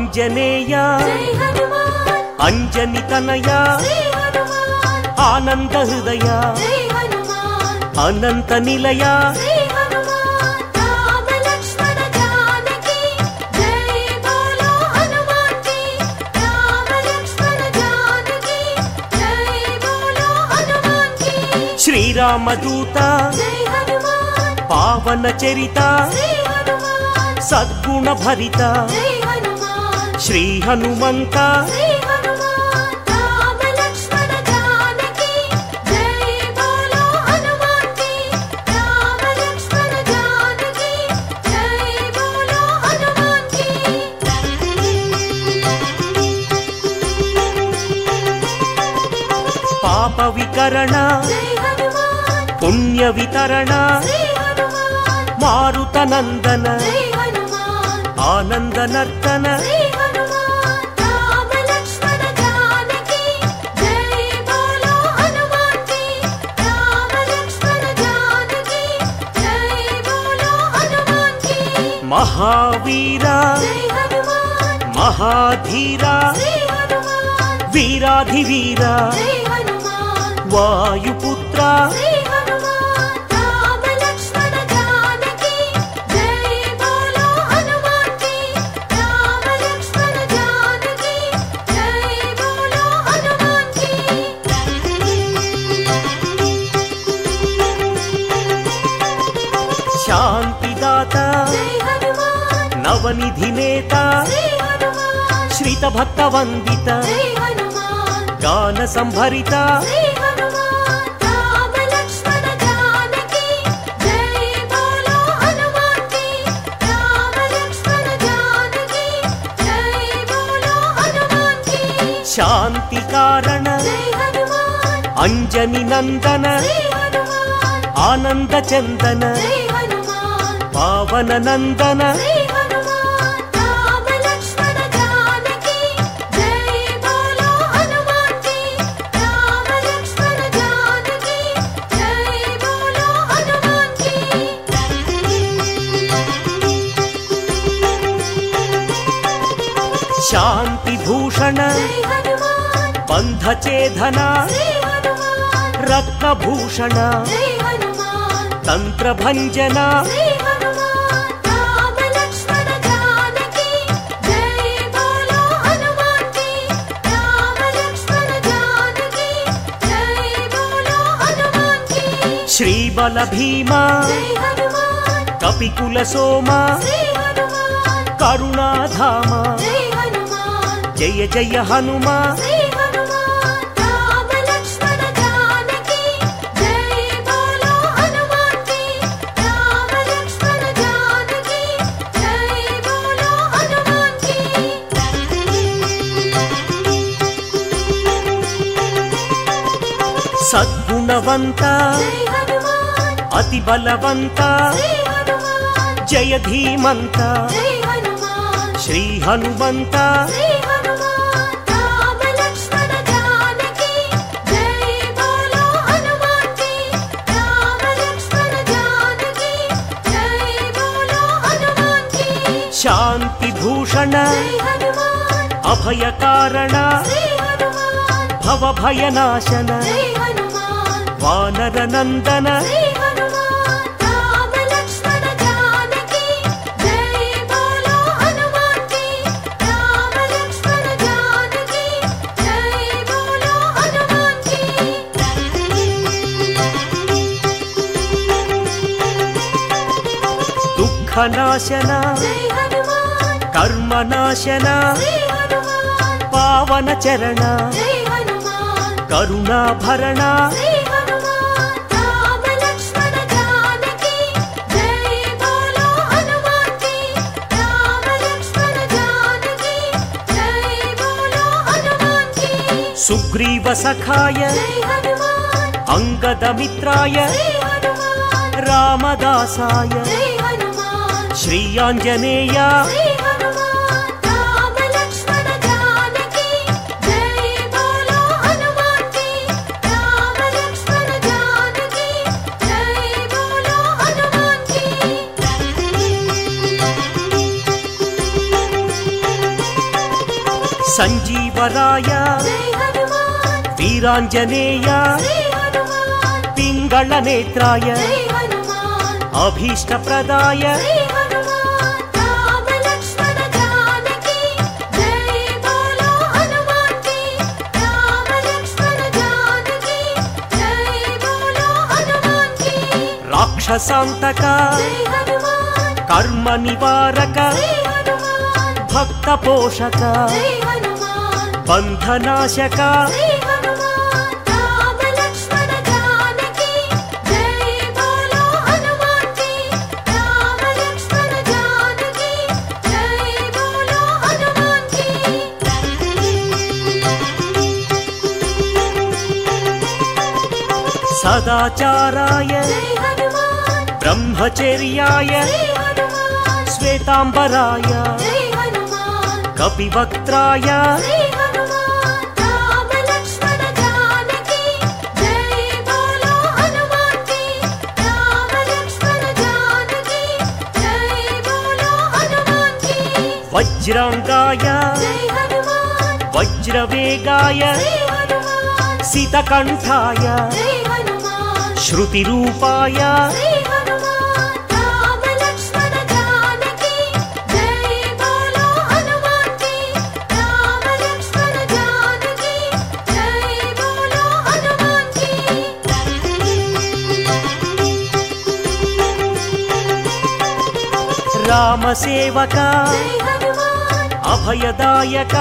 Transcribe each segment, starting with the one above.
ఆంజనేయ అంజని తనయ ఆనంద హృదయ అనంత నిలయ శ్రీరామదూత పావన చరిత సద్గుణ భరిత శ్రీ హనుమంత పాప వికరణ పుణ్య వితరణ మారుత నందన ఆనంద నర్తన మహావీర మహాధీర వీరాధివీర వాయుపుత్ర శాంతిదాత నవనిధి నేత శ్రీత భక్త వందిత గాన సంభరిత శాంతి కారణ అంజని నందన ఆనంద చందన పావన నందన శాంతి భూషణ బంధ ఛేదన రత్నభూషణ తంత్ర భంజన శ్రీబల భీమ కపికుల సోమ కరుణాధామ జయ జయ హనుమ సద్గుణవంత అతి బలవంత జయ ధీమంత శ్రీ హనుమంత శాంతి భూషణ అభయ కారణ భవ భయనాశన వానర నందన దుఃఖనాశన కర్మనాశన పావన చరణ కరుణాభరణ సుగ్రీవ సఖాయ అంగద మిత్రాయ రామదాసాయ శ్రీ ఆంజనేయ సంజీవరాయ వీరాంజనేయ పింగళ నేత్రాయ అభీష్టప్రదాయ రాక్షసాంతక కర్మ నివారక భక్త పోషక బంధనాశక సదాచారాయ బ్రహ్మచర్యాయ శ్వేతాంబరాయ కపివక్త్రాయ వజ్రాంగాయ వజ్రవేగాయ సితకంఠాయ శృతిరూపాయ రామసేవక అభయదాయక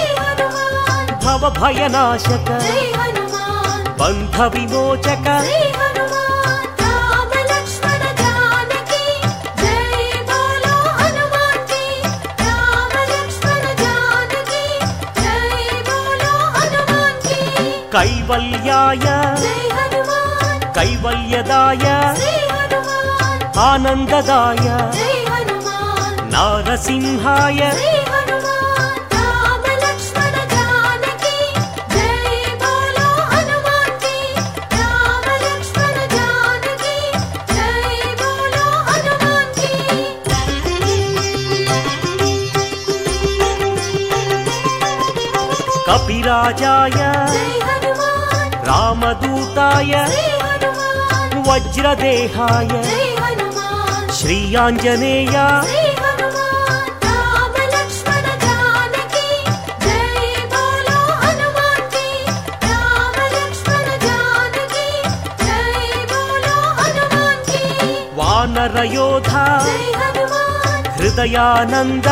భవభయనాశక బంధ విమోచక కైవల్యాయ కైవల్యదాయ ఆనందదాయ నారసింహాయ కపిరాజాయ రామదూతాయ వజ్రదేహాయ శ్రీయాంజనేయ వానరయోధ హృదయానంద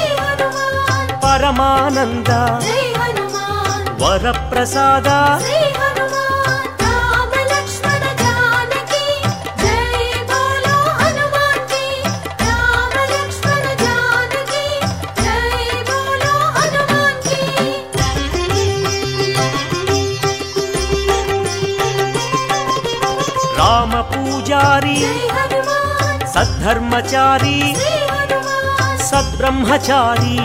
పరమానంద వరప్రసాద రామ పూజారి సద్ధర్మచారి సద్బ్రహ్మచారి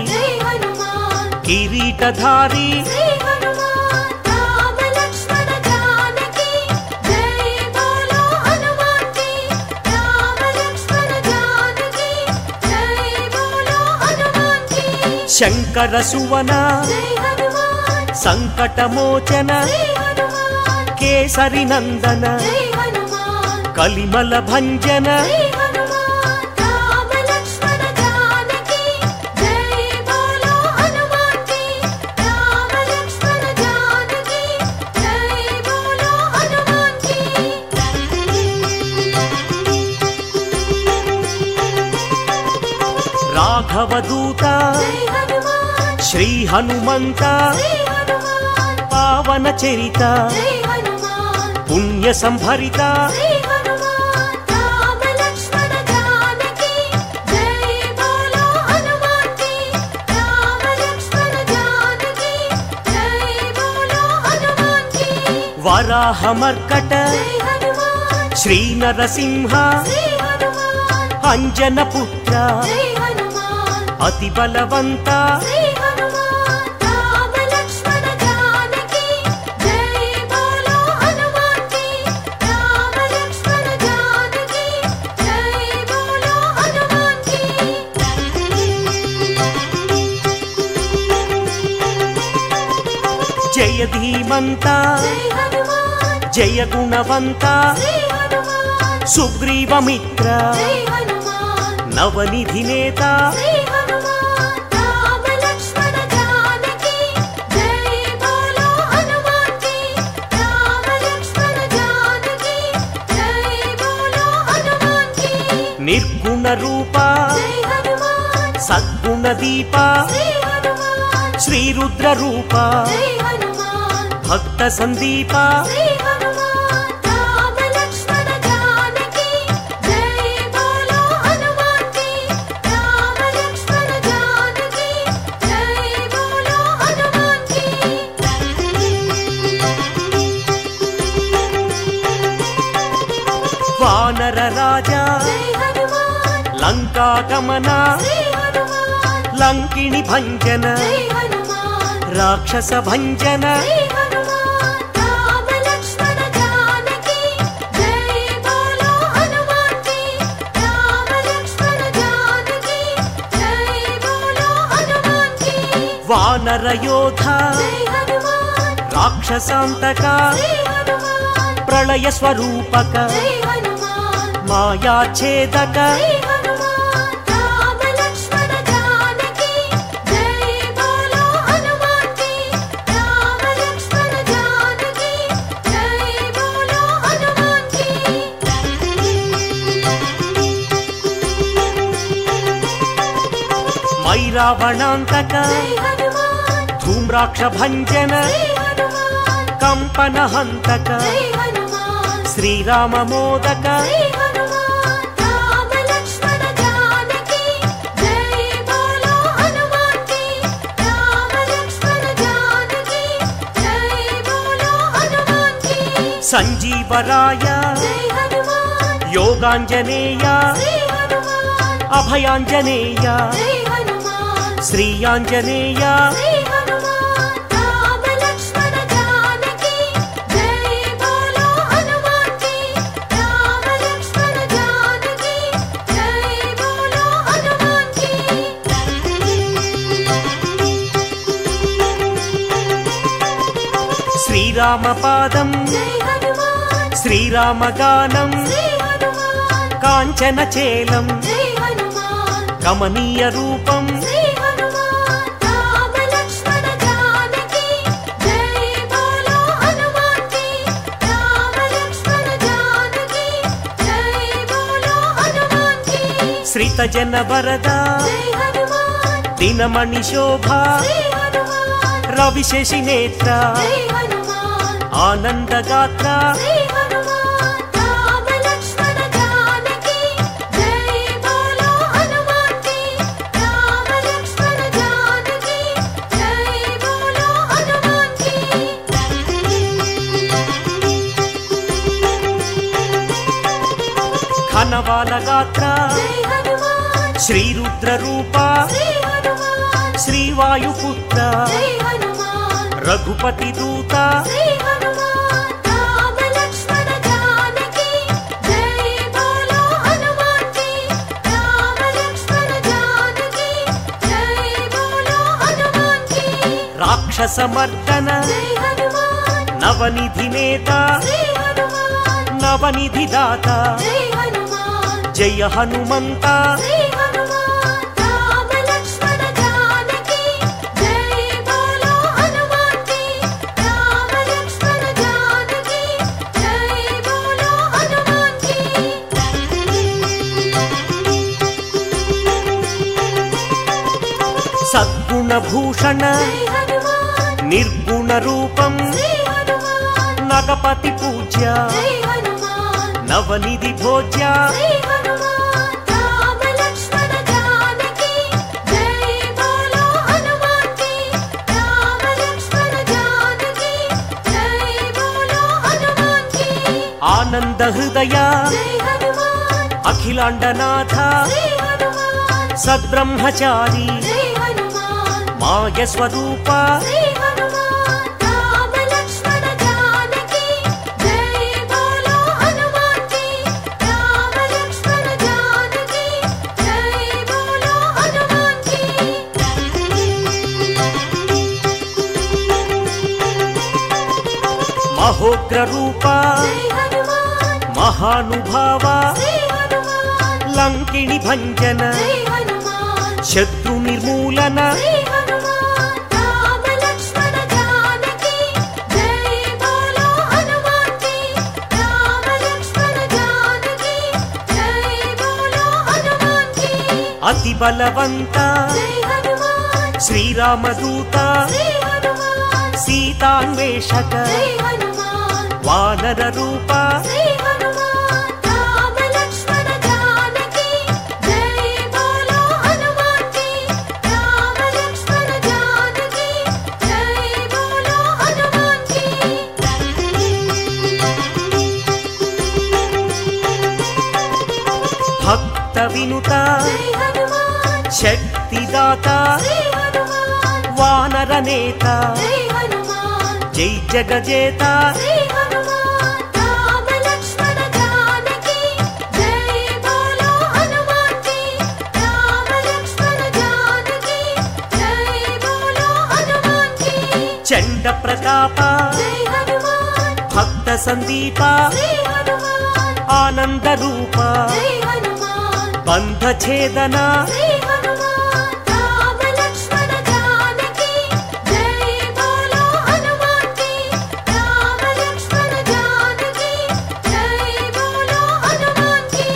కిరీటధారి శంకర సువన సంకటమోచన కేసరి నందన కలిమల భంజన రాఘవదూత శ్రీ హనుమంత పావన చరిత పుణ్య సంభరిత వరాహమర్కట శ్రీ నరసింహ అంజన పుత్ర అతి బలవంత జయ ధీమంత జై హనుమాన్ జయ గుణవంత శ్రీ హనుమాన్ సుగ్రీవమిత్ర జై హనుమాన్ నవనిధి నేత శ్రీ హనుమాన్ రామ లక్ష్మణ జానకి జై బోలో హనుమాన్ కి రామ లక్ష్మణ జానకి జై బోలో హనుమాన్ కి నిర్గుణ రూప జై హనుమాన్ సద్గుణ దీప శ్రీ హనుమాన్ శ్రీ రుద్ర రూప జై హనుమాన్ భక్త సందీప శ్రీ హనుమాన్ రామ లక్ష్మణ జానకి జై బోలో హనుమాన్ కి రామ లక్ష్మణ జానకి జై బోలో హనుమాన్ కి వానర రాజా జై హనుమాన్ లంకా గమన శ్రీ హనుమాన్ లంకిణి భంజన జై హనుమాన్ రాక్షస భంజన శ్రీ హనుమాన్ రామ లక్ష్మణ జానకి జై బోలో హనుమాన్ కి రామ లక్ష్మణ జానకి జై బోలో హనుమాన్ కి వానర యోధ జై హనుమాన్ రాక్షసాంతక శ్రీ హనుమాన్ ప్రళయ స్వరూపక జై హనుమాన్ మాయాఛేదక శ్రీ హనుమాన్ రామ లక్ష్మణ జానకి జై బోలో హనుమాన్ కి రామ లక్ష్మణ జానకి జై బోలో హనుమాన్ కి మైరావణాంతక జై హనుమాన్ ధూమ్రాక్ష భంజన శ్రీ హనుమాన్ కంపన హంతక జై హనుమాన్ శ్రీరామ మోదక శ్రీ హనుమాన్ రామ లక్ష్మణ జానకి జై బోలో హనుమాన్ కి రామ లక్ష్మణ జానకి జై బోలో హనుమాన్ కి సంజీవరాయ జై హనుమాన్ యోగాంజనేయ శ్రీ హనుమాన్ అభయాంజనేయ జై హనుమాన్ శ్రీయాంజనేయ శ్రీ హనుమాన్ రామ లక్ష్మణ జానకి జై బోలో హనుమాన్ కి రామ లక్ష్మణ జానకి జై బోలో హనుమాన్ కి శ్రీరామ పాదం జై హనుమాన్ శ్రీరామ గానం శ్రీ హనుమాన్ కాంచన చేలం జై హనుమాన్ కమనీయ రూపం శ్రీ హనుమాన్ రామ లక్ష్మణ జానకి జై బోలో హనుమాన్ కి రామ లక్ష్మణ జానకి జై బోలో హనుమాన్ కి శ్రిత జన వరద జై హనుమాన్ దినమణి శోభ శ్రీ హనుమాన్ రవిశేషి నేత్ర జై హనుమాన్ ఆనందగాత్ర శ్రీ హనుమాన్ రామ లక్ష్మణ జానకి జై బోలో హనుమాన్ కి రామ లక్ష్మణ జానకి జై బోలో హనుమాన్ కి ఘనవాల గాత్ర జై హనుమాన్ శ్రీరుద్ర రూప శ్రీ హనుమాన్ శ్రీవాయుపుత్ర జై హనుమాన్ రఘుపతి దూత శ్రీ హనుమాన్ రామ లక్ష్మణ జానకి జై బోలో హనుమాన్ కి రామ లక్ష్మణ జానకి జై బోలో హనుమాన్ కి రాక్షస మర్దన జై హనుమాన్ నవనిధి నేత శ్రీ హనుమాన్ నవనిధి దాత జై హనుమాన్ జయ హనుమంత శ్రీ హనుమాన్ రామ లక్ష్మణ జానకి జై బోలో హనుమాన్ కి రామ లక్ష్మణ జానకి జై బోలో హనుమాన్ కి సద్గుణ భూషణ జై హనుమాన్ నిర్గుణ రూపం శ్రీ హనుమాన్ నగపతి పూజ్య జై హనుమాన్ నవనిధి భోజ్య శ్రీ హనుమాన్ రామ లక్ష్మణ జానకి జై బోలో హనుమాన్ కి రామ లక్ష్మణ జానకి జై బోలో హనుమాన్ కి ఆనంద హృదయ జై హనుమాన్ అఖిలాండనాథ శ్రీ హనుమాన్ సద్బ్రహ్మచారి జై హనుమాన్ మాయ స్వరూప శ్రీ హనుమాన్ రామ లక్ష్మణ జానకి జై బోలో హనుమాన్ కి రామ లక్ష్మణ జానకి జై బోలో హనుమాన్ కి మహోగ్ర రూప జై హనుమాన్ మహానుభావ శ్రీ హనుమాన్ లంకిణి భంజన జై హనుమాన్ శత్రు నిర్మూలన శ్రీ హనుమాన్ రామ లక్ష్మణ జానకి జై బోలో హనుమాన్ కి రామ లక్ష్మణ జానకి జై బోలో హనుమాన్ కి అతి బలవంత జై హనుమాన్ శ్రీరామదూత శ్రీ హనుమాన్ సీతాన్వేషక జై హనుమాన్ వానర రూప శ్రీ హనుమాన్ రామ లక్ష్మణ జానకి జై బోలో హనుమాన్ కి రామ లక్ష్మణ జానకి జై బోలో హనుమాన్ కి భక్త వినుత జై హనుమాన్ శక్తిదాత శ్రీ హనుమాన్ వానర నేత జై హనుమాన్ జై జగజేత శ్రీ హనుమాన్ రామ లక్ష్మణ జానకి జై బోలో హనుమాన్ కి రామ లక్ష్మణ జానకి జై బోలో హనుమాన్ కి చండ ప్రతాప జై హనుమాన్ భక్త సందీప శ్రీ హనుమాన్ ఆనంద రూప జై హనుమాన్ బంధ ఛేదన శ్రీ హనుమాన్ రామ లక్ష్మణ జానకి జై బోలో హనుమాన్ కి రామ లక్ష్మణ జానకి జై బోలో హనుమాన్ కి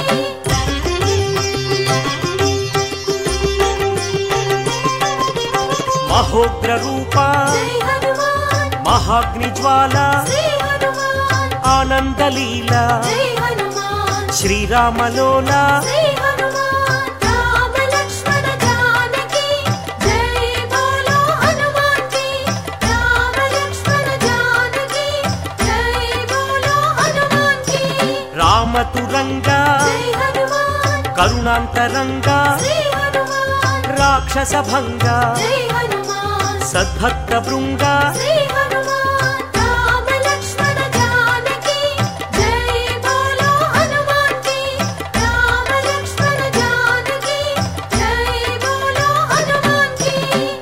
మహోగ్ర రూప జై హనుమాన్ మహాగ్ని జ్వాల శ్రీ హనుమాన్ ఆనందలీల జై హనుమాన్ శ్రీరామలోల శ్రీ హనుమాన్ రామ లక్ష్మణ జానకి జై బోలో హనుమాన్ కి రామ లక్ష్మణ జానకి జై బోలో హనుమాన్ కి రామతురంగ జై హనుమాన్ కరుణాంతరంగ శ్రీ హనుమాన్ రాక్షస భంగ జై హనుమాన్ సద్భక్త బృంగ శ్రీ హనుమాన్ రామ లక్ష్మణ జానకి జై బోలో హనుమాన్ కి రామ లక్ష్మణ జానకి జై బోలో హనుమాన్ కి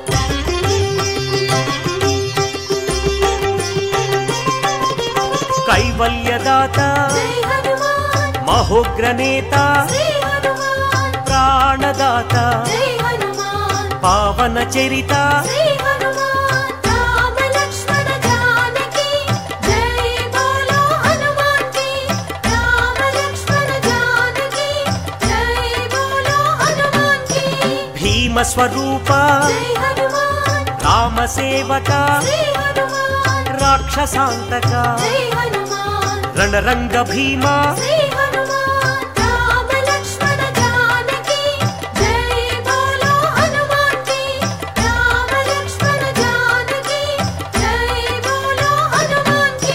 కైవల్యదాత జై హనుమాన్ మహోగ్ర నేత శ్రీ హనుమాన్ ప్రాణదాత జై హనుమాన్ పావన చరిత శ్రీ హనుమాన్ రామ లక్ష్మణ జానకి జై బోలో హనుమాన్ కి రామ లక్ష్మణ జానకి జై బోలో హనుమాన్ కి భీమ స్వరూప జై హనుమాన్ రామ సేవక శ్రీ హనుమాన్ రాక్షసాంతక జై హనుమాన్ రణరంగ భీమ శ్రీ హనుమాన్ రామ లక్ష్మణ జానకి జై బోలో హనుమాన్ కి రామ లక్ష్మణ జానకి జై బోలో హనుమాన్ కి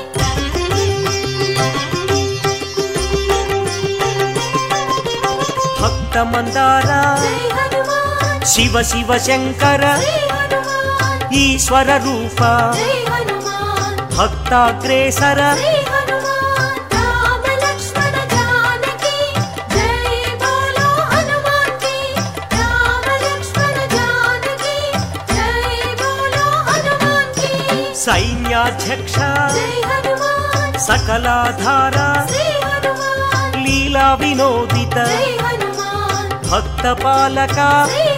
భక్త మందార జై హనుమాన్ శివ శివ శంకర శ్రీ హనుమాన్ ఈశ్వర రూప జై హనుమాన్ భక్తాగ్రేసర శ్రీ హనుమాన్ రామ లక్ష్మణ జానకి జై బోలో హనుమాన్ కి రామ లక్ష్మణ జానకి జై బోలో హనుమాన్ కి సైన్యాధ్యక్ష జై హనుమాన్ సకలాధార శ్రీ హనుమాన్ లీలా వినోదిత జై హనుమాన్ భక్త పాలక శ్రీ